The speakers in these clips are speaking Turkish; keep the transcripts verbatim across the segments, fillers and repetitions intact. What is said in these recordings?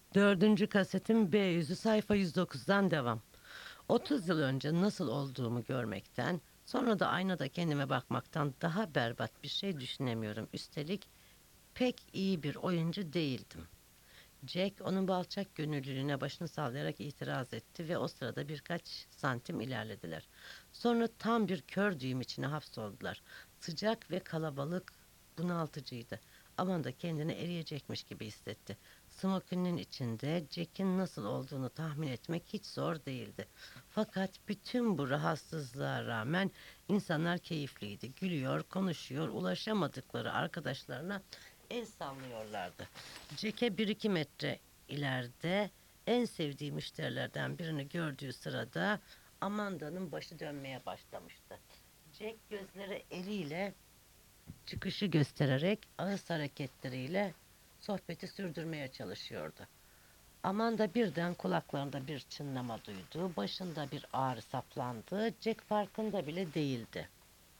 Dördüncü kasetin B yüzü sayfa yüz dokuzdan devam. otuz yıl önce nasıl olduğumu görmekten, sonra da aynada kendime bakmaktan daha berbat bir şey düşünemiyorum. Üstelik pek iyi bir oyuncu değildim. Jack onun bu alçak gönüllülüğüne başını sallayarak itiraz etti ve o sırada birkaç santim ilerlediler. Sonra tam bir kör düğüm içine hapsoldular. Sıcak ve kalabalık bunaltıcıydı. Amanda kendini eriyecekmiş gibi hissetti. Smokin'in içinde Jack'in nasıl olduğunu tahmin etmek hiç zor değildi. Fakat bütün bu rahatsızlığa rağmen insanlar keyifliydi. Gülüyor, konuşuyor, ulaşamadıkları arkadaşlarına el sallıyorlardı. Jack'e bir iki metre ileride en sevdiği müşterilerden birini gördüğü sırada Amanda'nın başı dönmeye başlamıştı. Jack gözleri eliyle çıkışı göstererek ağız hareketleriyle sohbeti sürdürmeye çalışıyordu. Amanda birden kulaklarında bir çınlama duydu, başında bir ağrı saplandı, Jack farkında bile değildi.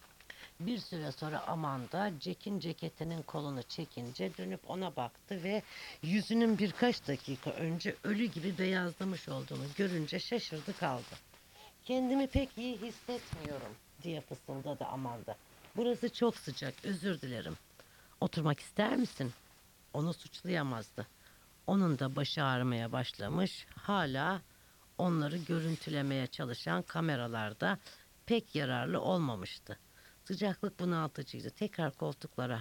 Bir süre sonra Amanda Jack'in ceketinin kolunu çekince dönüp ona baktı ve yüzünün birkaç dakika önce ölü gibi beyazlamış olduğunu görünce şaşırdı kaldı. Kendimi pek iyi hissetmiyorum diye fısıldadı Amanda. Burası çok sıcak, özür dilerim. Oturmak ister misin? Onu suçlayamazdı. Onun da başı ağrımaya başlamış, hala onları görüntülemeye çalışan kameralarda pek yararlı olmamıştı. Sıcaklık bunaltıcıydı. Tekrar koltuklara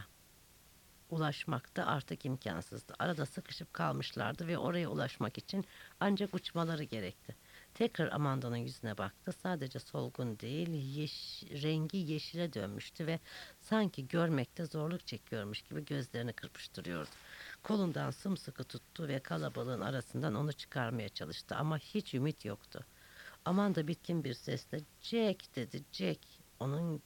ulaşmak da artık imkansızdı. Arada sıkışıp kalmışlardı ve oraya ulaşmak için ancak uçmaları gerekti. Tekrar Amanda'nın yüzüne baktı. Sadece solgun değil, yeş rengi yeşile dönmüştü ve sanki görmekte zorluk çekiyormuş gibi gözlerini kırpıştırıyordu. Kolundan sımsıkı tuttu ve kalabalığın arasından onu çıkarmaya çalıştı ama hiç ümit yoktu. Amanda bitkin bir sesle "Jack" dedi. Jack onun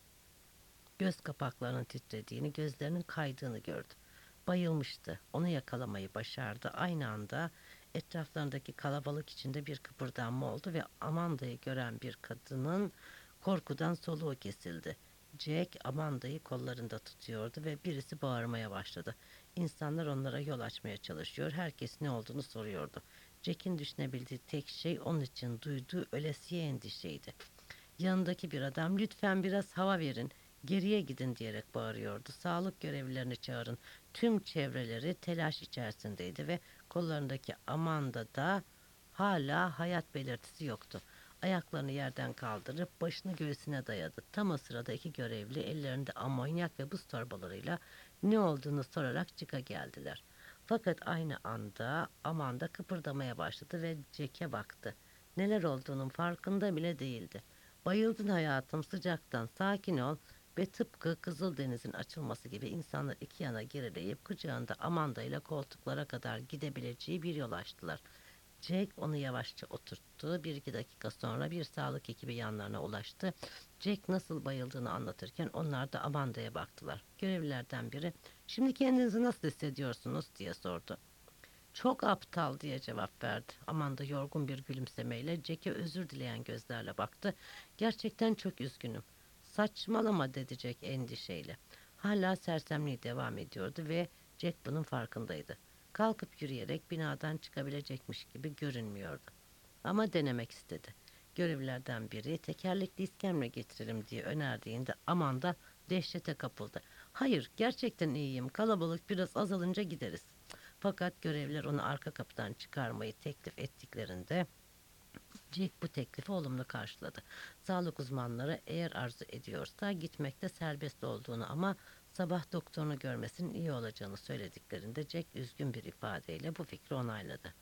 göz kapaklarının titrediğini, gözlerinin kaydığını gördü. Bayılmıştı. Onu yakalamayı başardı. Aynı anda etraflarındaki kalabalık içinde bir kıpırdanma oldu ve Amanda'yı gören bir kadının korkudan soluğu kesildi. Jack Amanda'yı kollarında tutuyordu ve birisi bağırmaya başladı. İnsanlar onlara yol açmaya çalışıyor. Herkes ne olduğunu soruyordu. Jack'in düşünebildiği tek şey onun için duyduğu ölesiye endişeydi. Yanındaki bir adam lütfen biraz hava verin, geriye gidin diyerek bağırıyordu. Sağlık görevlilerini çağırın. Tüm çevreleri telaş içerisindeydi ve kollarındaki Amanda da hala hayat belirtisi yoktu. Ayaklarını yerden kaldırıp başını göğsüne dayadı. Tam o sırada iki görevli ellerinde amonyak ve buz torbalarıyla ne olduğunu sorarak çıka geldiler. Fakat aynı anda Amanda kıpırdamaya başladı ve Jack'e baktı. Neler olduğunun farkında bile değildi. Bayıldın hayatım, sıcaktan sakin ol ve tıpkı Kızıldeniz'in açılması gibi insanlar iki yana gerileyip kucağında Amanda ile koltuklara kadar gidebileceği bir yol açtılar. Jack onu yavaşça oturttu. Bir iki dakika sonra bir sağlık ekibi yanlarına ulaştı. Jack nasıl bayıldığını anlatırken onlar da Amanda'ya baktılar. Görevlilerden biri "Şimdi kendinizi nasıl hissediyorsunuz?" diye sordu. "Çok aptal" diye cevap verdi. Amanda yorgun bir gülümsemeyle Jack'e özür dileyen gözlerle baktı. "Gerçekten çok üzgünüm." "Saçmalama" dedi Jack endişeyle. Hala sersemliği devam ediyordu ve Jack bunun farkındaydı. Kalkıp yürüyerek binadan çıkabilecekmiş gibi görünmüyordu. Ama denemek istedi. Görevlilerden biri tekerlekli iskemle getirelim diye önerdiğinde Amanda dehşete kapıldı. "Hayır, gerçekten iyiyim. Kalabalık biraz azalınca gideriz." Fakat görevliler onu arka kapıdan çıkarmayı teklif ettiklerinde Jack bu teklifi olumlu karşıladı. Sağlık uzmanları eğer arzu ediyorsa gitmekte serbest olduğunu ama sabah doktorunu görmesinin iyi olacağını söylediklerinde Jack üzgün bir ifadeyle bu fikri onayladı.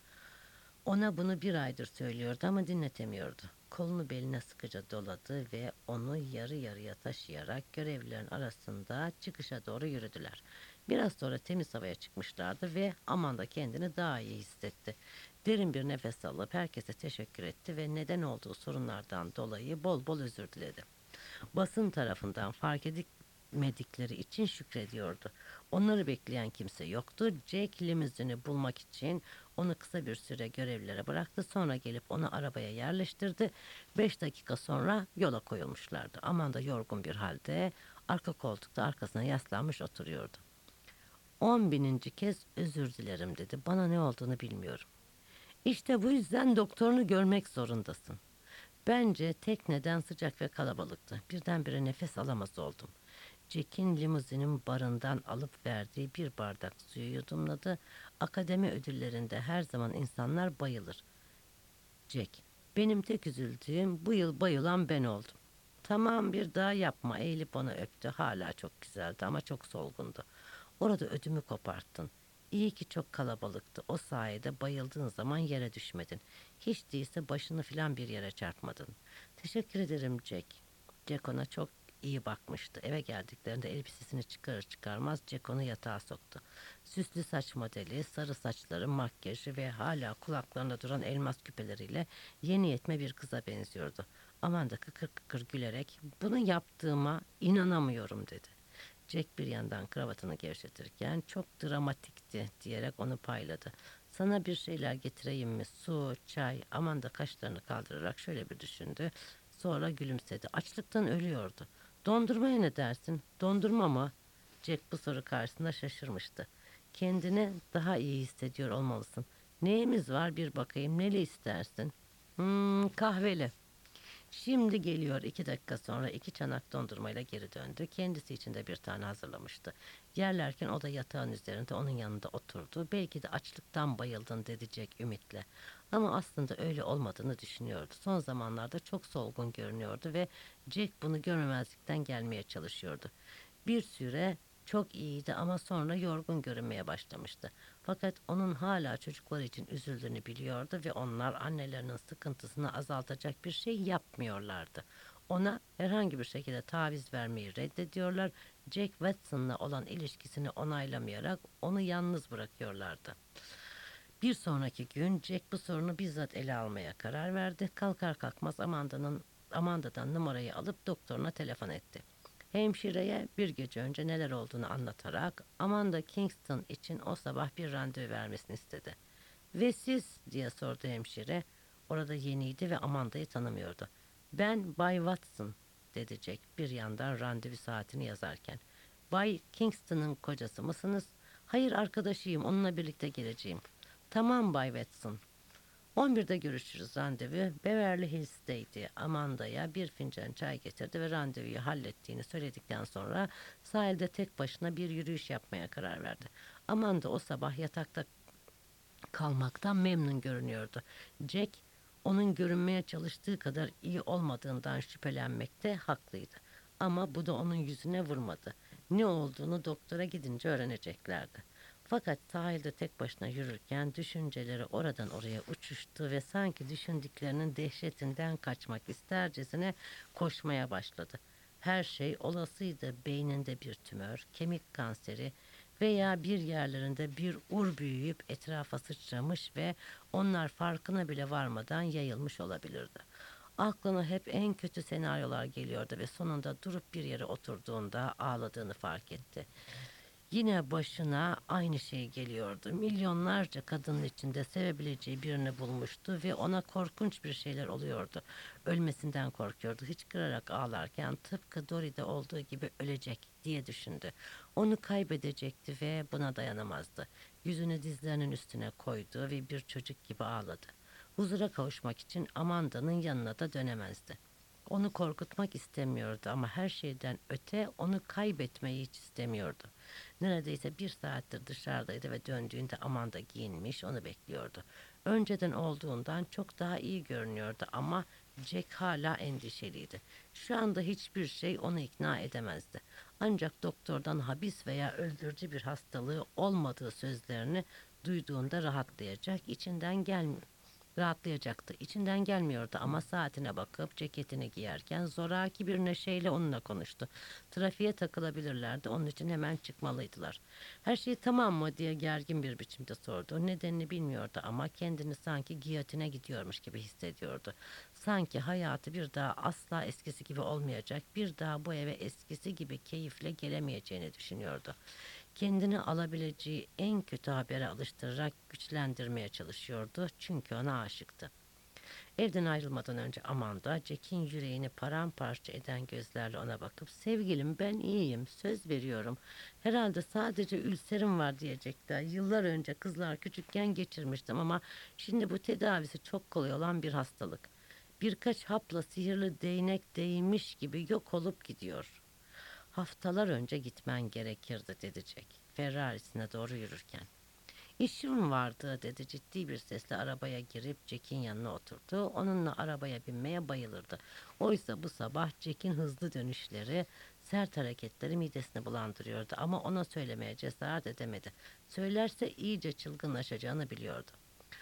Ona bunu bir aydır söylüyordu ama dinletemiyordu. Kolunu beline sıkıca doladı ve onu yarı yarıya taşıyarak görevlilerin arasında çıkışa doğru yürüdüler. Biraz sonra temiz havaya çıkmışlardı ve Amanda kendini daha iyi hissetti. Derin bir nefes alıp herkese teşekkür etti ve neden olduğu sorunlardan dolayı bol bol özür diledi. Basın tarafından fark edilmedikleri için şükrediyordu. Onları bekleyen kimse yoktu. Jack limuzini bulmak için onu kısa bir süre görevlilere bıraktı. Sonra gelip onu arabaya yerleştirdi. Beş dakika sonra yola koyulmuşlardı. Amanda yorgun bir halde arka koltukta arkasına yaslanmış oturuyordu. On bininci kez özür dilerim dedi. Bana ne olduğunu bilmiyorum. İşte bu yüzden doktorunu görmek zorundasın. Bence tek neden sıcak ve kalabalıktı. Birdenbire nefes alamaz oldum. Jack'in limuzinin barından alıp verdiği bir bardak suyu yudumladı. Akademi ödüllerinde her zaman insanlar bayılır. Jack, benim tek üzüldüğüm bu yıl bayılan ben oldum. Tamam bir daha yapma eğilip onu öptü. Hala çok güzeldi ama çok solgundu. Orada ödümü koparttın. İyi ki çok kalabalıktı. O sayede bayıldığın zaman yere düşmedin. Hiç değilse başını filan bir yere çarpmadın. Teşekkür ederim Jack. Jack ona çok iyi bakmıştı. Eve geldiklerinde elbisesini çıkarır çıkarmaz Jack onu yatağa soktu. Süslü saç modeli, sarı saçları, makyajı ve hala kulaklarında duran elmas küpeleriyle yeni yetme bir kıza benziyordu. Amanda kıkır kıkır gülerek bunu yaptığıma inanamıyorum dedi. Jack bir yandan kravatını gevşetirken çok dramatikti diyerek onu payladı. Sana bir şeyler getireyim mi? Su, çay. Amanda kaşlarını kaldırarak şöyle bir düşündü. Sonra gülümsedi. Açlıktan ölüyordu. Dondurmaya ne dersin? Dondurma mı? Jack bu soru karşısında şaşırmıştı. Kendini daha iyi hissediyor olmalısın. Neyimiz var bir bakayım. Neli istersin? Hmm, kahveli. Şimdi geliyor iki dakika sonra iki çanak dondurmayla geri döndü. Kendisi için de bir tane hazırlamıştı. Yerlerken o da yatağın üzerinde onun yanında oturdu. Belki de açlıktan bayıldın dedecek ümitle. Ama aslında öyle olmadığını düşünüyordu. Son zamanlarda çok solgun görünüyordu ve Jack bunu görmemezlikten gelmeye çalışıyordu. Bir süre çok iyiydi ama sonra yorgun görünmeye başlamıştı. Fakat onun hala çocuklar için üzüldüğünü biliyordu ve onlar annelerinin sıkıntısını azaltacak bir şey yapmıyorlardı. Ona herhangi bir şekilde taviz vermeyi reddediyorlar. Jack Watson'la olan ilişkisini onaylamayarak onu yalnız bırakıyorlardı. Bir sonraki gün Jack bu sorunu bizzat ele almaya karar verdi. Kalkar kalkmaz Amanda'nın Amanda'dan numarayı alıp doktoruna telefon etti. Hemşireye bir gece önce neler olduğunu anlatarak Amanda Kingston için o sabah bir randevu vermesini istedi. Ve siz diye sordu hemşire. Orada yeniydi ve Amanda'yı tanımıyordu. Ben Bay Watson dedi Jack bir yandan randevu saatini yazarken. Bay Kingston'ın kocası mısınız? Hayır arkadaşıyım onunla birlikte geleceğim. Tamam Bay Watson. on birde görüşürüz randevu. Beverly Hills'teydi. Amanda'ya bir fincan çay getirdi ve randevuyu hallettiğini söyledikten sonra sahilde tek başına bir yürüyüş yapmaya karar verdi. Amanda o sabah yatakta kalmaktan memnun görünüyordu. Jack onun görünmeye çalıştığı kadar iyi olmadığından şüphelenmekte haklıydı. Ama bu da onun yüzüne vurmadı. Ne olduğunu doktora gidince öğreneceklerdi. Fakat sahilde tek başına yürürken düşünceleri oradan oraya uçuştu ve sanki düşündüklerinin dehşetinden kaçmak istercesine koşmaya başladı. Her şey olasıydı. Beyninde bir tümör, kemik kanseri veya bir yerlerinde bir ur büyüyüp etrafa sıçramış ve onlar farkına bile varmadan yayılmış olabilirdi. Aklına hep en kötü senaryolar geliyordu ve sonunda durup bir yere oturduğunda ağladığını fark etti. Yine başına aynı şey geliyordu. Milyonlarca kadının içinde sevebileceği birini bulmuştu ve ona korkunç bir şeyler oluyordu. Ölmesinden korkuyordu. Hıçkırarak ağlarken tıpkı Dory'de olduğu gibi ölecek diye düşündü. Onu kaybedecekti ve buna dayanamazdı. Yüzünü dizlerinin üstüne koydu ve bir çocuk gibi ağladı. Huzura kavuşmak için Amanda'nın yanına da dönemezdi. Onu korkutmak istemiyordu ama her şeyden öte onu kaybetmeyi hiç istemiyordu. Neredeyse bir saattir dışarıdaydı ve döndüğünde Amanda giyinmiş onu bekliyordu. Önceden olduğundan çok daha iyi görünüyordu ama Jack hala endişeliydi. Şu anda hiçbir şey onu ikna edemezdi. Ancak doktordan habis veya öldürücü bir hastalığı olmadığı sözlerini duyduğunda rahatlayacak, içinden gelmiyor. Rahatlayacaktı. İçinden gelmiyordu ama saatine bakıp ceketini giyerken zoraki bir neşeyle onunla konuştu. Trafiğe takılabilirlerdi. Onun için hemen çıkmalıydılar. Her şey tamam mı diye gergin bir biçimde sordu. Nedenini bilmiyordu ama kendini sanki giyotine gidiyormuş gibi hissediyordu. Sanki hayatı bir daha asla eskisi gibi olmayacak, bir daha bu eve eskisi gibi keyifle gelemeyeceğini düşünüyordu. Kendini alabileceği en kötü habere alıştırarak güçlendirmeye çalışıyordu çünkü ona aşıktı. Evden ayrılmadan önce Amanda, Jack'in yüreğini paramparça eden gözlerle ona bakıp "Sevgilim, ben iyiyim, söz veriyorum. Herhalde sadece ülserim var" diyecekti. Yıllar önce kızlar küçükken geçirmiştim ama şimdi bu tedavisi çok kolay olan bir hastalık. Birkaç hapla sihirli değnek değmiş gibi yok olup gidiyor. Haftalar önce gitmen gerekirdi, dedi Jack, Ferrari'sine doğru yürürken. "İşim vardı," dedi ciddi bir sesle, arabaya girip Jack'in yanına oturdu. Onunla arabaya binmeye bayılırdı. Oysa bu sabah Jack'in hızlı dönüşleri, sert hareketleri midesini bulandırıyordu ama ona söylemeye cesaret edemedi. Söylerse iyice çılgınlaşacağını biliyordu.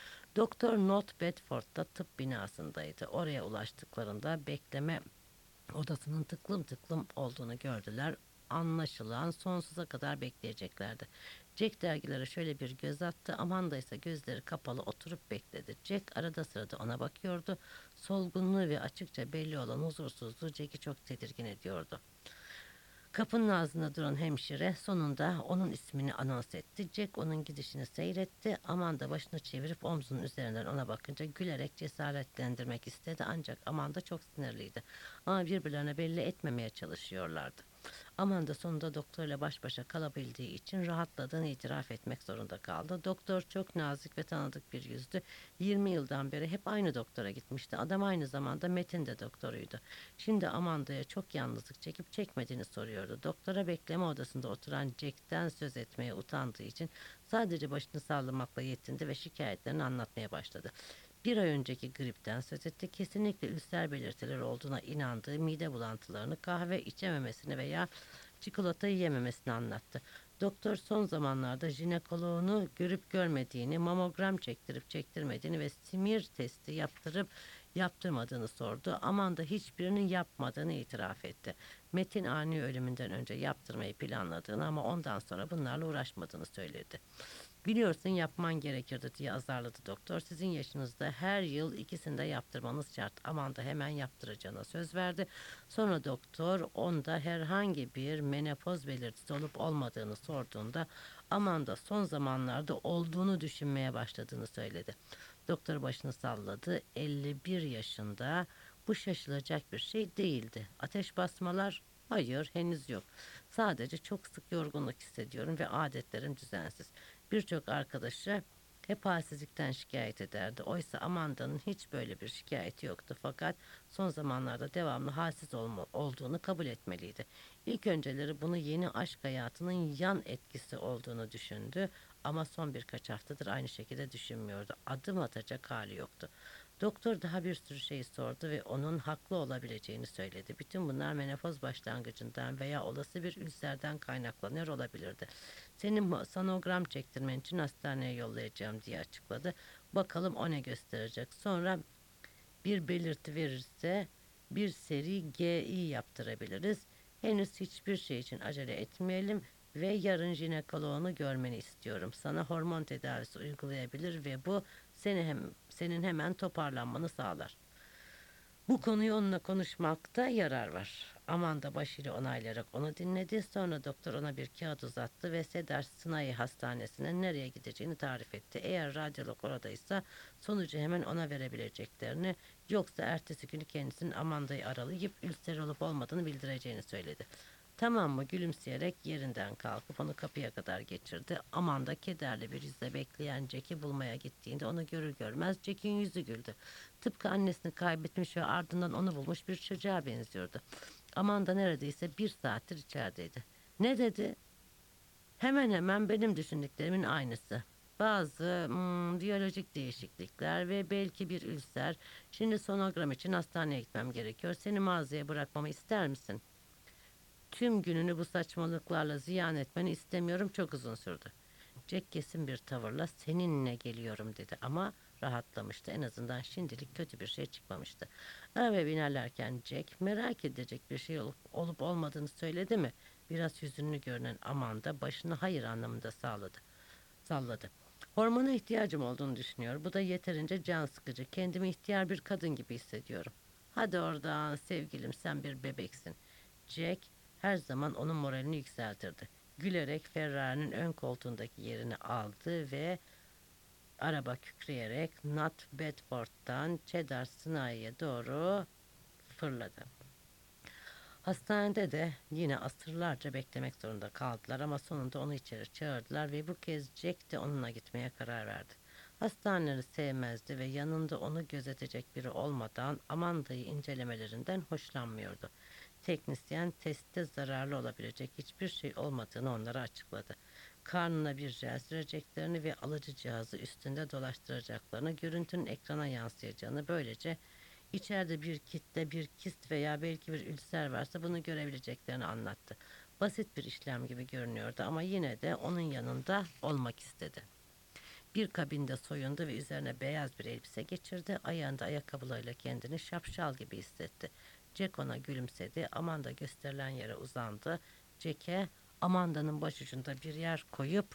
Doktor Not Bedford'da tıp binasındaydı. Oraya ulaştıklarında bekleme odasının tıklım tıklım olduğunu gördüler. Anlaşılan sonsuza kadar bekleyeceklerdi. Jack dergilere şöyle bir göz attı. Amanda ise gözleri kapalı oturup bekledi. Jack arada sırada ona bakıyordu. Solgunluğu ve açıkça belli olan huzursuzluğu Jack'i çok tedirgin ediyordu. Kapının ağzında duran hemşire sonunda onun ismini anons etti. Jack onun gidişini seyretti. Amanda başını çevirip omzunun üzerinden ona bakınca gülerek cesaretlendirmek istedi. Ancak Amanda çok sinirliydi. Ama birbirlerine belli etmemeye çalışıyorlardı. Amanda sonunda doktorla baş başa kalabildiği için rahatladığını itiraf etmek zorunda kaldı. Doktor çok nazik ve tanıdık bir yüzdü. yirmi yıldan beri hep aynı doktora gitmişti. Adam aynı zamanda Metin de doktoruydu. Şimdi Amanda'ya çok yalnızlık çekip çekmediğini soruyordu. Doktora bekleme odasında oturan Jack'ten söz etmeye utandığı için sadece başını sallamakla yetindi ve şikayetlerini anlatmaya başladı. Bir ay önceki gripten söz etti. Kesinlikle ülser belirtileri olduğuna inandığı mide bulantılarını, kahve içememesini veya çikolata yiyememesini anlattı. Doktor son zamanlarda jinekoloğunu görüp görmediğini, mamogram çektirip çektirmediğini ve simir testi yaptırıp yaptırmadığını sordu. Amanda hiçbirini yapmadığını itiraf etti. Metin ani ölümünden önce yaptırmayı planladığını ama ondan sonra bunlarla uğraşmadığını söyledi. "Biliyorsun, yapman gerekirdi," diye azarladı doktor. "Sizin yaşınızda her yıl ikisini de yaptırmanız şart." Amanda hemen yaptıracağına söz verdi. Sonra doktor onda herhangi bir menopoz belirtisi olup olmadığını sorduğunda Amanda son zamanlarda olduğunu düşünmeye başladığını söyledi. Doktor başını salladı. elli bir yaşında, bu şaşılacak bir şey değildi. "Ateş basmalar?" "Hayır, henüz yok. Sadece çok sık yorgunluk hissediyorum ve adetlerim düzensiz." Birçok arkadaşı hep halsizlikten şikayet ederdi. Oysa Amanda'nın hiç böyle bir şikayeti yoktu. Fakat son zamanlarda devamlı halsiz olma, olduğunu kabul etmeliydi. İlk önceleri bunu yeni aşk hayatının yan etkisi olduğunu düşündü. Ama son birkaç haftadır aynı şekilde düşünmüyordu. Adım atacak hali yoktu. Doktor daha bir sürü şey sordu ve onun haklı olabileceğini söyledi. Bütün bunlar menopoz başlangıcından veya olası bir ülserden kaynaklanıyor olabilirdi. "Senin sonogram çektirmen için hastaneye yollayacağım," diye açıkladı. "Bakalım o ne gösterecek. Sonra bir belirti verirse bir seri G I yaptırabiliriz. Henüz hiçbir şey için acele etmeyelim ve yarın jinekoloğunu görmeni istiyorum. Sana hormon tedavisi uygulayabilir ve bu seni hem senin hemen toparlanmanı sağlar." Bu konuyu onunla konuşmakta yarar var. Amanda başıyla onaylayarak onu dinledi. Sonra doktor ona bir kağıt uzattı ve Cedar Sinai Hastanesi'ne nereye gideceğini tarif etti. Eğer radyolog oradaysa sonucu hemen ona verebileceklerini, yoksa ertesi günü kendisinin Amanda'yı aralayıp ülser olup olmadığını bildireceğini söyledi. "Tamam mı?" Gülümseyerek yerinden kalkıp onu kapıya kadar geçirdi. Amanda kederli bir yüzle bekleyen Jack'i bulmaya gittiğinde onu görür görmez Jack'in yüzü güldü. Tıpkı annesini kaybetmiş ve ardından onu bulmuş bir çocuğa benziyordu. Amanda neredeyse bir saattir içerideydi. "Ne dedi?" "Hemen hemen benim düşündüklerimin aynısı. Bazı hmm, biyolojik değişiklikler ve belki bir ülser. Şimdi sonogram için hastaneye gitmem gerekiyor. Seni mağazaya bırakmamı ister misin?" "Tüm gününü bu saçmalıklarla ziyan etmeni istemiyorum, çok uzun sürdü." Jack kesin bir tavırla "Seninle geliyorum," dedi ama rahatlamıştı. En azından şimdilik kötü bir şey çıkmamıştı. Arabaya binerlerken Jack merak edecek bir şey olup, olup olmadığını söyledi mi? Biraz hüzünlü görünen Amanda başını hayır anlamında sağladı, salladı. "Hormona ihtiyacım olduğunu düşünüyor. Bu da yeterince can sıkıcı. Kendimi ihtiyar bir kadın gibi hissediyorum." "Hadi oradan sevgilim, sen bir bebeksin." Jack her zaman onun moralini yükseltirdi. Gülerek Ferrari'nin ön koltuğundaki yerini aldı ve Araba kükreyerek North Bedford'dan Cheddar Sinayi'ye doğru fırladı. Hastanede de yine asırlarca beklemek zorunda kaldılar ama sonunda onu içeri çağırdılar ve bu kez Jack de onunla gitmeye karar verdi. Hastaneleri sevmezdi ve yanında onu gözetecek biri olmadan Amanda'yı incelemelerinden hoşlanmıyordu. Teknisyen testte zararlı olabilecek hiçbir şey olmadığını onlara açıkladı. Karnına bir jel süreceklerini ve alıcı cihazı üstünde dolaştıracaklarını, görüntünün ekrana yansıyacağını, böylece İçeride bir kitle, bir kist veya belki bir ülser varsa bunu görebileceklerini anlattı. Basit bir işlem gibi görünüyordu ama yine de onun yanında olmak istedi. Bir kabinde soyundu ve üzerine beyaz bir elbise geçirdi. Ayağında ayakkabılarıyla kendini şapşal gibi hissetti. Jack ona gülümsedi. Amanda gösterilen yere uzandı. Jack'e Amanda'nın başucunda bir yer koyup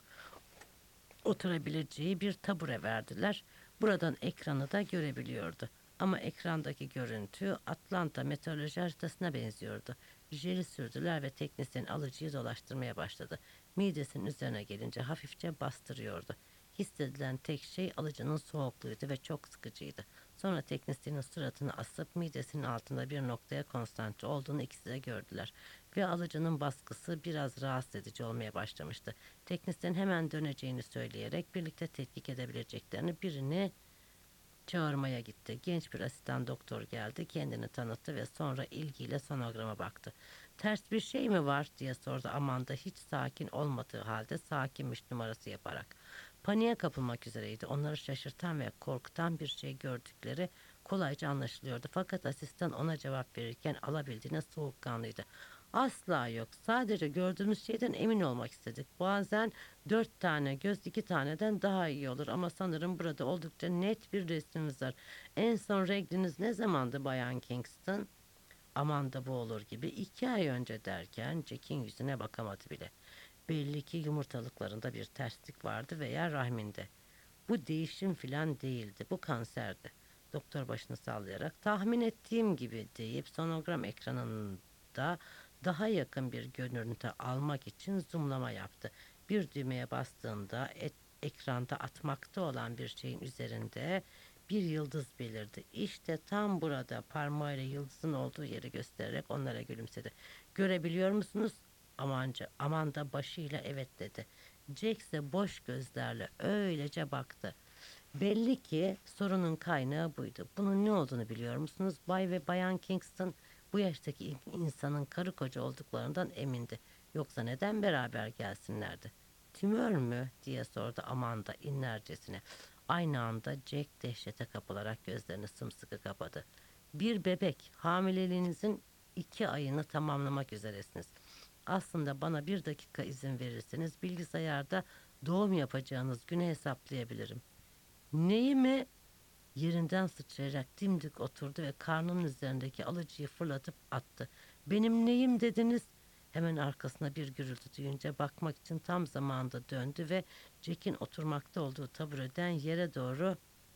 oturabileceği bir tabure verdiler. Buradan ekranı da görebiliyordu. Ama ekrandaki görüntü Atlanta meteoroloji haritasına benziyordu. Jeli sürdüler ve teknisyen alıcıyı dolaştırmaya başladı. Midesinin üzerine gelince hafifçe bastırıyordu. Hissedilen tek şey alıcının soğukluğuydu ve çok sıkıcıydı. Sonra teknisyenin suratını asıp midesinin altında bir noktaya konsantre olduğunu ikisi de gördüler. Ve alıcının baskısı biraz rahatsız edici olmaya başlamıştı. Teknisyen hemen döneceğini söyleyerek birlikte tetkik edebileceklerini birini çağırmaya gitti. Genç bir asistan doktor geldi, kendini tanıttı ve sonra ilgiyle sonograma baktı. Ters bir şey mi var diye sordu Amanda hiç sakin olmadığı halde sakinmiş numarası yaparak. Paniğe kapılmak üzereydi. Onları şaşırtan ve korkutan bir şey gördükleri kolayca anlaşılıyordu. Fakat asistan ona cevap verirken alabildiğine soğukkanlıydı. Asla yok. Sadece gördüğümüz şeyden emin olmak istedik. Bazen dört tane göz iki taneden daha iyi olur ama sanırım burada oldukça net bir resmimiz var. En son regliniz ne zamandı Bayan Kingston? Aman da bu olur gibi iki ay önce derken Jack'in yüzüne bakamadı bile. Belli ki yumurtalıklarında bir terslik vardı veya rahminde. Bu değişim filan değildi. Bu kanserdi. Doktor başını sallayarak tahmin ettiğim gibi deyip sonogram ekranında daha yakın bir görüntü almak için zoomlama yaptı. Bir düğmeye bastığında et, ekranda atmakta olan bir şeyin üzerinde bir yıldız belirdi. İşte tam burada parmağıyla yıldızın olduğu yeri göstererek onlara gülümsedi. Görebiliyor musunuz? Amanca, Amanda başıyla evet dedi. Jack ise boş gözlerle öylece baktı. Belli ki sorunun kaynağı buydu. Bunun ne olduğunu biliyor musunuz? Bay ve Bayan Kingston bu yaştaki insanın karı koca olduklarından emindi. Yoksa neden beraber gelsinlerdi? Tümör mü diye sordu Amanda inlercesine. Aynı anda Jack dehşete kapılarak gözlerini sımsıkı kapadı. Bir bebek, hamileliğinizin iki ayını tamamlamak üzeresiniz. Aslında bana bir dakika izin verirseniz bilgisayarda doğum yapacağınız günü hesaplayabilirim. Neyi mi? Yerinden sıçrayarak dimdik oturdu ve karnının üzerindeki alıcıyı fırlatıp attı. Benim neyim dediniz? Hemen arkasına bir gürültü duyunca bakmak için tam zamanında döndü ve Jack'in oturmakta olduğu tabureden yere doğru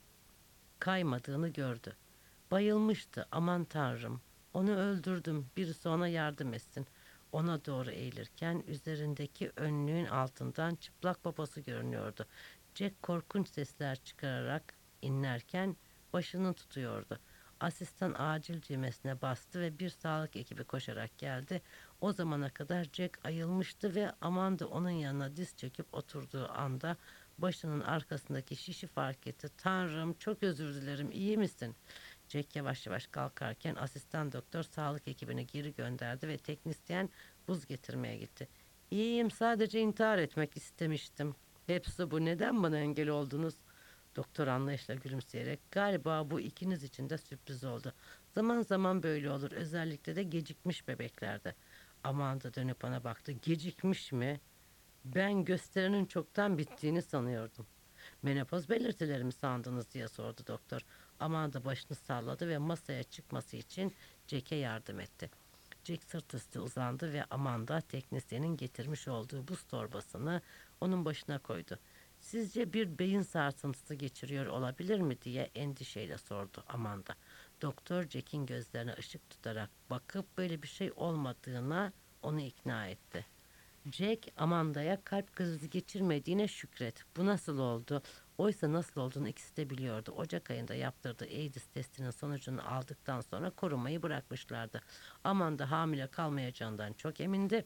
kaymadığını gördü. Bayılmıştı. Aman tanrım. Onu öldürdüm. Birisi ona yardım etsin. Ona doğru eğilirken üzerindeki önlüğün altından çıplak babası görünüyordu. Jack korkunç sesler çıkararak inlerken başını tutuyordu. Asistan acil düğmesine bastı ve bir sağlık ekibi koşarak geldi. O zamana kadar Jack ayılmıştı ve Amanda onun yanına diz çöküp oturduğu anda başının arkasındaki şişi fark etti. Tanrım çok özür dilerim iyi misin? Jack yavaş yavaş kalkarken asistan doktor sağlık ekibini geri gönderdi ve teknisyen buz getirmeye gitti. İyiyim sadece intihar etmek istemiştim. Hepsi bu neden bana engel oldunuz? Doktor anlayışla gülümseyerek galiba bu ikiniz için de sürpriz oldu. Zaman zaman böyle olur özellikle de gecikmiş bebeklerde. Amanda dönüp bana baktı. Gecikmiş mi? Ben gösterinin çoktan bittiğini sanıyordum. Menopoz belirtileri mi sandınız diye sordu doktor. Amanda başını salladı ve masaya çıkması için Jack'e yardım etti. Jack sırt üstü uzandı ve Amanda teknisyenin getirmiş olduğu buz torbasını onun başına koydu. Sizce bir beyin sarsıntısı geçiriyor olabilir mi diye endişeyle sordu Amanda. Doktor Jack'in gözlerine ışık tutarak bakıp böyle bir şey olmadığına onu ikna etti. Jack Amanda'ya kalp krizi geçirmediğine şükret. Bu nasıl oldu? Oysa nasıl olduğunu ikisi de biliyordu. Ocak ayında yaptırdığı AIDS testinin sonucunu aldıktan sonra korumayı bırakmışlardı. Amanda hamile kalmayacağından çok emindi.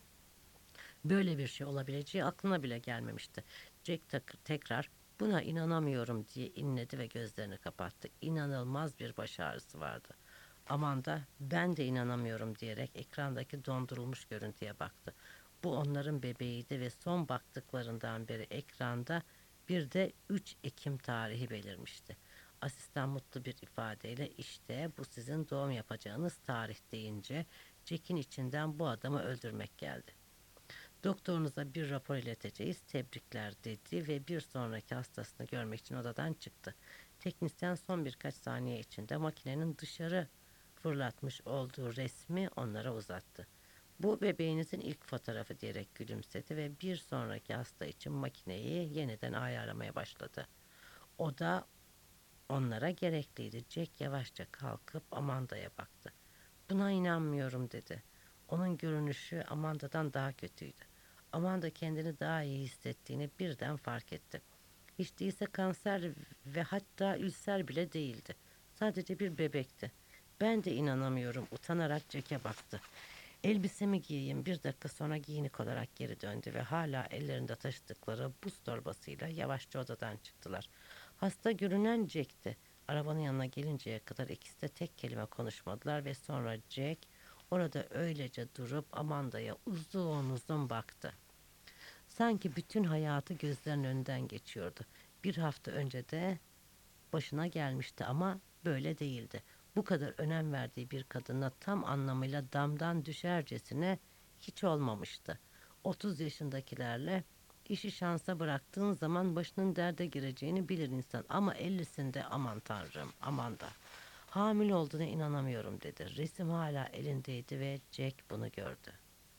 Böyle bir şey olabileceği aklına bile gelmemişti. Jack tak- tekrar buna inanamıyorum diye inledi ve gözlerini kapattı. İnanılmaz bir baş ağrısı vardı. Amanda ben de inanamıyorum diyerek ekrandaki dondurulmuş görüntüye baktı. Bu onların bebeğiydi ve son baktıklarından beri ekranda bir de üç Ekim tarihi belirmişti. Asistan mutlu bir ifadeyle işte bu sizin doğum yapacağınız tarih deyince Jack'in içinden bu adamı öldürmek geldi. Doktorunuza bir rapor ileteceğiz. Tebrikler dedi ve bir sonraki hastasını görmek için odadan çıktı. Teknisyen son birkaç saniye içinde makinenin dışarı fırlatmış olduğu resmi onlara uzattı. Bu bebeğinizin ilk fotoğrafı diyerek gülümsedi ve bir sonraki hasta için makineyi yeniden ayarlamaya başladı. O da onlara gerekliydi. Jack yavaşça kalkıp Amanda'ya baktı. Buna inanmıyorum dedi. Onun görünüşü Amanda'dan daha kötüydü. Amanda kendini daha iyi hissettiğini birden fark etti. Hiç değilse kanser ve hatta ülser bile değildi. Sadece bir bebekti. Ben de inanamıyorum. Utanarak Jack'e baktı. Elbisemi giyeyim. Bir dakika sonra giyinik olarak geri döndü ve hala ellerinde taşıdıkları buz torbasıyla yavaşça odadan çıktılar. Hasta görünen Jack'ti. Arabanın yanına gelinceye kadar ikisi de tek kelime konuşmadılar ve sonra Jack orada öylece durup Amanda'ya uzun uzun baktı. Sanki bütün hayatı gözlerinin önünden geçiyordu. Bir hafta önce de başına gelmişti ama böyle değildi. Bu kadar önem verdiği bir kadına tam anlamıyla damdan düşercesine hiç olmamıştı. otuz yaşındakilerle işi şansa bıraktığın zaman başının derde gireceğini bilir insan ama ellisinde aman tanrım aman da. Hamile olduğuna inanamıyorum dedi. Resim hala elindeydi ve Jack bunu gördü.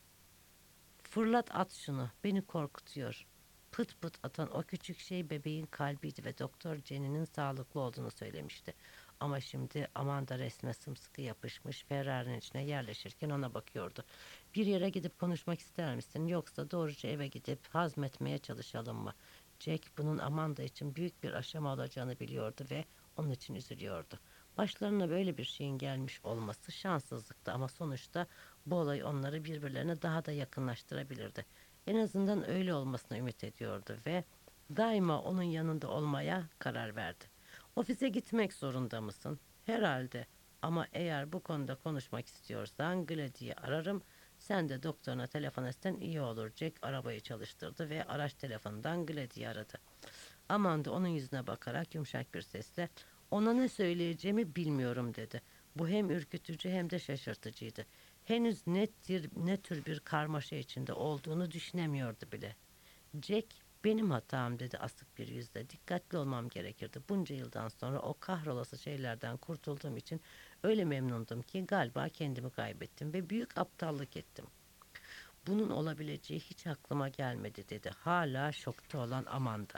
Fırlat at şunu. Beni korkutuyor. Pıt pıt atan o küçük şey bebeğin kalbiydi ve Doktor Jenny'nin sağlıklı olduğunu söylemişti. Ama şimdi Amanda resme sımsıkı yapışmış Ferrari'nin içine yerleşirken ona bakıyordu. Bir yere gidip konuşmak ister misin yoksa doğruca eve gidip hazmetmeye çalışalım mı? Jack bunun Amanda için büyük bir aşama olacağını biliyordu ve onun için üzülüyordu. Başlarına böyle bir şeyin gelmiş olması şanssızlıktı ama sonuçta bu olay onları birbirlerine daha da yakınlaştırabilirdi. En azından öyle olmasını ümit ediyordu ve daima onun yanında olmaya karar verdi. Ofise gitmek zorunda mısın? Herhalde. Ama eğer bu konuda konuşmak istiyorsan Glady'yi ararım. Sen de doktoruna telefon etsen iyi olur. Jack arabayı çalıştırdı ve araç telefonundan Glady'yi aradı. Amanda onun yüzüne bakarak yumuşak bir sesle ona ne söyleyeceğimi bilmiyorum dedi. Bu hem ürkütücü hem de şaşırtıcıydı. Henüz net bir, ne tür bir karmaşa içinde olduğunu düşünemiyordu bile. Jack benim hatam dedi asık bir yüzle. Dikkatli olmam gerekirdi. Bunca yıldan sonra o kahrolası şeylerden kurtulduğum için öyle memnundum ki galiba kendimi kaybettim ve büyük aptallık ettim. Bunun olabileceği hiç aklıma gelmedi dedi. Hala şokta olan Amanda.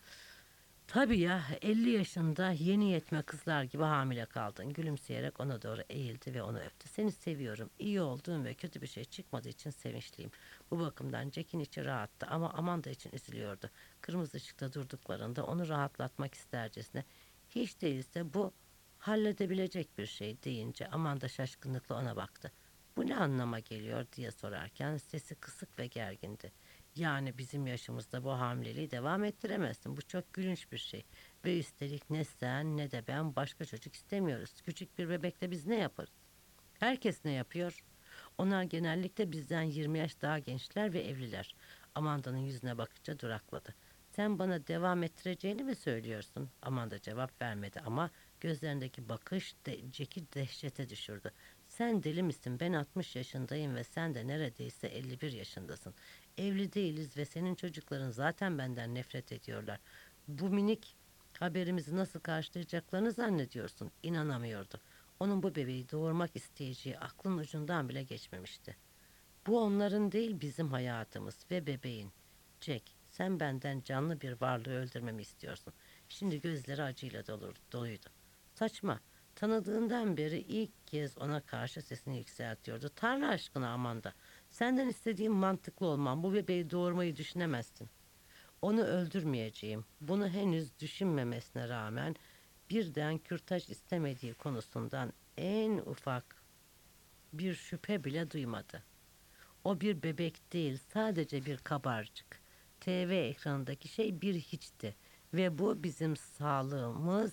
Tabii ya elli yaşında yeni yetme kızlar gibi hamile kaldın. Gülümseyerek ona doğru eğildi ve onu öptü. Seni seviyorum. İyi olduğun ve kötü bir şey çıkmadığı için sevinçliyim. Bu bakımdan Jack'in içi rahattı ama Amanda için üzülüyordu. Kırmızı ışıkta durduklarında onu rahatlatmak istercesine hiç değilse bu halledebilecek bir şey deyince Amanda şaşkınlıkla ona baktı. Bu ne anlama geliyor diye sorarken sesi kısık ve gergindi. Yani bizim yaşımızda bu hamileliği devam ettiremezsin. Bu çok gülünç bir şey. Ve üstelik ne sen ne de ben başka çocuk istemiyoruz. Küçük bir bebekle biz ne yaparız? Herkes ne yapıyor? Onlar genellikle bizden yirmi yaş daha gençler ve evliler. Amanda'nın yüzüne bakınca durakladı. Sen bana devam ettireceğini mi söylüyorsun? Amanda cevap vermedi ama gözlerindeki bakış de Jack'i dehşete düşürdü. Sen deli misin? Ben altmış yaşındayım ve sen de neredeyse elli bir yaşındasın. Evli değiliz ve senin çocukların zaten benden nefret ediyorlar. Bu minik haberimizi nasıl karşılayacaklarını zannediyorsun? İnanamıyordu. Onun bu bebeği doğurmak isteyeceği aklın ucundan bile geçmemişti. Bu onların değil bizim hayatımız ve bebeğin. Jack, sen benden canlı bir varlığı öldürmemi istiyorsun. Şimdi gözleri acıyla dolu, doluydu. Saçma. Tanıdığından beri ilk kez ona karşı sesini yükseltiyordu. Tanrı aşkına Amanda, senden istediğim mantıklı olman, bu bebeği doğurmayı düşünemezsin. Onu öldürmeyeceğim. Bunu henüz düşünmemesine rağmen birden kürtaj istemediği konusundan en ufak bir şüphe bile duymadı. O bir bebek değil, sadece bir kabarcık. T V ekranındaki şey bir hiçti ve bu bizim sağlığımız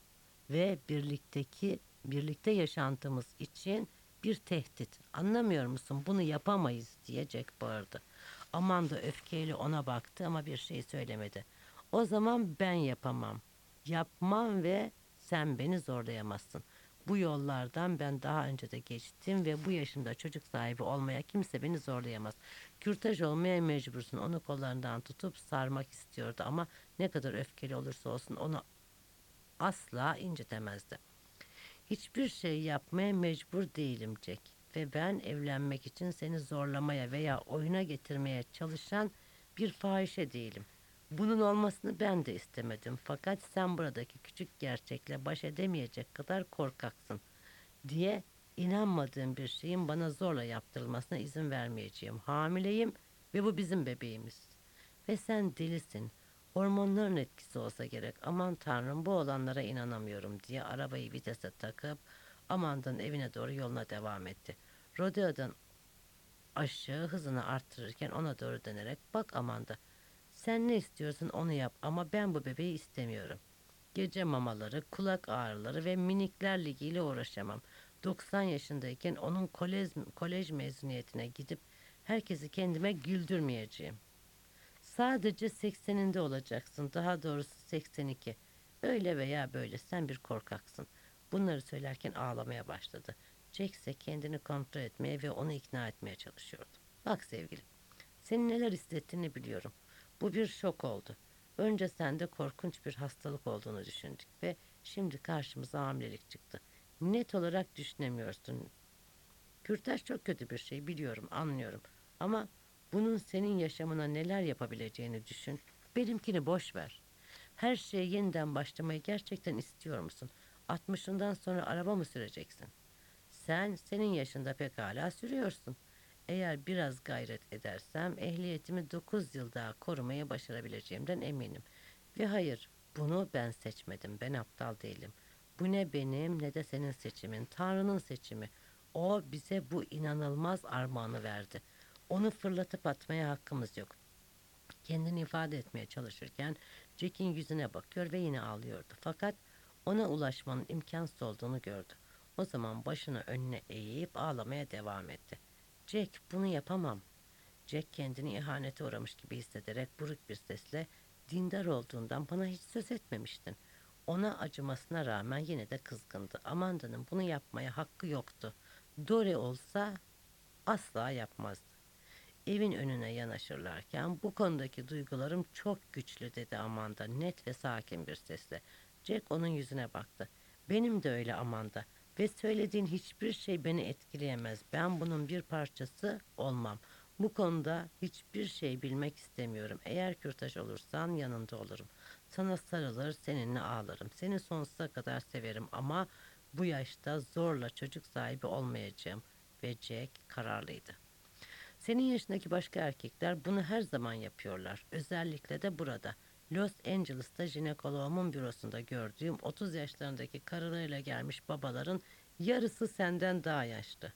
ve birlikteki birlikte yaşantımız için bir tehdit. Anlamıyor musun? Bunu yapamayız diye Jack bağırdı. Amanda öfkeyle ona baktı ama bir şey söylemedi. O zaman ben yapamam. Yapmam ve sen beni zorlayamazsın. Bu yollardan ben daha önce de geçtim ve bu yaşımda çocuk sahibi olmaya kimse beni zorlayamaz. Kürtaj olmaya mecbursun. Onu kollarından tutup sarmak istiyordu ama ne kadar öfkeli olursa olsun onu asla incitemezdi. Hiçbir şey yapmaya mecbur değilim Jack ve ben evlenmek için seni zorlamaya veya oyuna getirmeye çalışan bir fahişe değilim. Bunun olmasını ben de istemedim fakat sen buradaki küçük gerçekle baş edemeyecek kadar korkaksın diye inanmadığım bir şeyin bana zorla yaptırılmasına izin vermeyeceğim. Hamileyim ve bu bizim bebeğimiz. Ve sen delisin. Hormonların etkisi olsa gerek. Aman tanrım bu olanlara inanamıyorum diye arabayı vitese takıp Amanda'nın evine doğru yoluna devam etti. Rodeo'dan aşağı hızını arttırırken ona doğru dönerek bak Amanda sen ne istiyorsun onu yap ama ben bu bebeği istemiyorum. Gece mamaları, kulak ağrıları ve minikler ligiyle uğraşamam. doksan yaşındayken onun kolej, kolej mezuniyetine gidip herkesi kendime güldürmeyeceğim. Sadece sekseninde olacaksın. Daha doğrusu seksen iki. Öyle veya böyle sen bir korkaksın. Bunları söylerken ağlamaya başladı. Jack ise kendini kontrol etmeye ve onu ikna etmeye çalışıyordu. Bak sevgilim, senin neler hissettiğini biliyorum. Bu bir şok oldu. Önce sende korkunç bir hastalık olduğunu düşündük ve şimdi karşımıza hamilelik çıktı. Net olarak düşünemiyorsun. Kürtaj çok kötü bir şey biliyorum, anlıyorum. Ama bunun senin yaşamına neler yapabileceğini düşün. Benimkini boş ver. Her şeye yeniden başlamayı gerçekten istiyor musun? altmışından sonra araba mı süreceksin? Sen senin yaşında pekala sürüyorsun. Eğer biraz gayret edersem ehliyetimi dokuz yıl daha korumayı başarabileceğimden eminim. Ve hayır, bunu ben seçmedim. Ben aptal değilim. Bu ne benim ne de senin seçimin. Tanrı'nın seçimi. O bize bu inanılmaz armağanı verdi. Onu fırlatıp atmaya hakkımız yok. Kendini ifade etmeye çalışırken Jack'in yüzüne bakıyor ve yine ağlıyordu. Fakat ona ulaşmanın imkansız olduğunu gördü. O zaman başını önüne eğip ağlamaya devam etti. Jack bunu yapamam. Jack kendini ihanete uğramış gibi hissederek buruk bir sesle dindar olduğundan bana hiç söz etmemiştin. Ona acımasına rağmen yine de kızgındı. Amanda'nın bunu yapmaya hakkı yoktu. Dore olsa asla yapmazdı. Evin önüne yanaşırlarken bu konudaki duygularım çok güçlü dedi Amanda net ve sakin bir sesle. Jack onun yüzüne baktı. Benim de öyle Amanda ve söylediğin hiçbir şey beni etkileyemez. Ben bunun bir parçası olmam. Bu konuda hiçbir şey bilmek istemiyorum. Eğer kürtaj olursan yanında olurum. Sana sarılır, seninle ağlarım. Seni sonsuza kadar severim ama bu yaşta zorla çocuk sahibi olmayacağım. Ve Jack kararlıydı. Senin yaşındaki başka erkekler bunu her zaman yapıyorlar. Özellikle de burada. Los Angeles'ta jinekoloğumun bürosunda gördüğüm otuz yaşlarındaki karılarıyla gelmiş babaların yarısı senden daha yaşlı.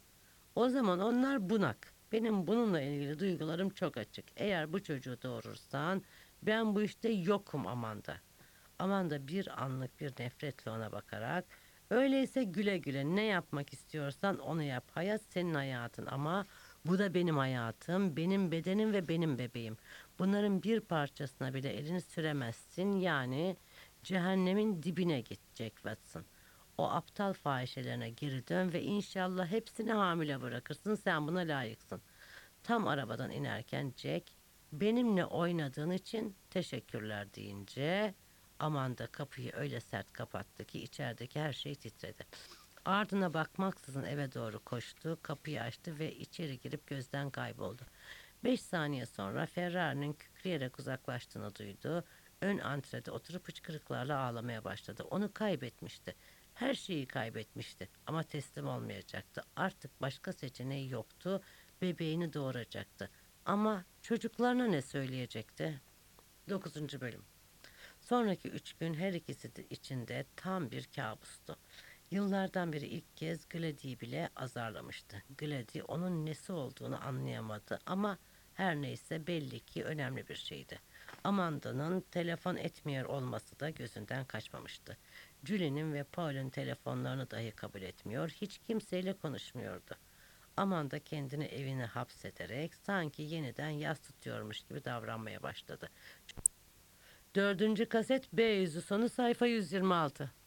O zaman onlar bunak. Benim bununla ilgili duygularım çok açık. Eğer bu çocuğu doğurursan ben bu işte yokum Amanda. Amanda bir anlık bir nefretle ona bakarak öyleyse güle güle ne yapmak istiyorsan onu yap. Hayat senin hayatın ama bu da benim hayatım, benim bedenim ve benim bebeğim. Bunların bir parçasına bile elini süremezsin. Yani cehennemin dibine gidecek Watson. O aptal fahişelerine geri dön ve inşallah hepsini hamile bırakırsın. Sen buna layıksın. Tam arabadan inerken Jack benimle oynadığın için teşekkürler deyince Amanda kapıyı öyle sert kapattı ki içerideki her şey titredi. Ardına bakmaksızın eve doğru koştu, kapıyı açtı ve içeri girip gözden kayboldu. Beş saniye sonra Ferrari'nin kükreyerek uzaklaştığını duydu. Ön antrede oturup hıçkırıklarla ağlamaya başladı. Onu kaybetmişti. Her şeyi kaybetmişti ama teslim olmayacaktı. Artık başka seçeneği yoktu. Bebeğini doğuracaktı. Ama çocuklarına ne söyleyecekti? Dokuzuncu bölüm. Sonraki üç gün her ikisi de içinde tam bir kabustu. Yıllardan beri ilk kez Glady'yi bile azarlamıştı. Glady onun nesi olduğunu anlayamadı ama her neyse belli ki önemli bir şeydi. Amanda'nın telefon etmiyor olması da gözünden kaçmamıştı. Julie'nin ve Paul'ün telefonlarını dahi kabul etmiyor, hiç kimseyle konuşmuyordu. Amanda kendini evine hapsederek sanki yeniden yas tutuyormuş gibi davranmaya başladı. Dördüncü kaset B yüzü sonu sayfa yüz yirmi altı.